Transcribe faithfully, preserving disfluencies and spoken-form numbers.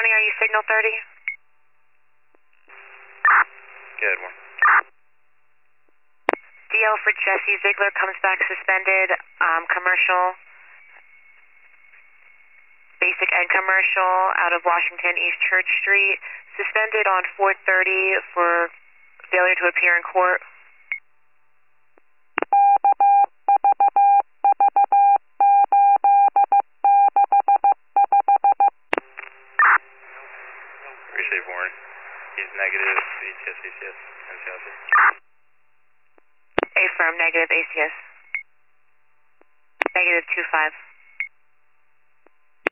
County, are you signal thirty? Good one. D L for Jesse Ziegler comes back suspended, um, commercial, basic and commercial out of Washington East Church Street, suspended on four thirty for failure to appear in court. Receive Warren. He's negative, A C S, A C S, N C L C. Affirm, negative A C S. Negative two five.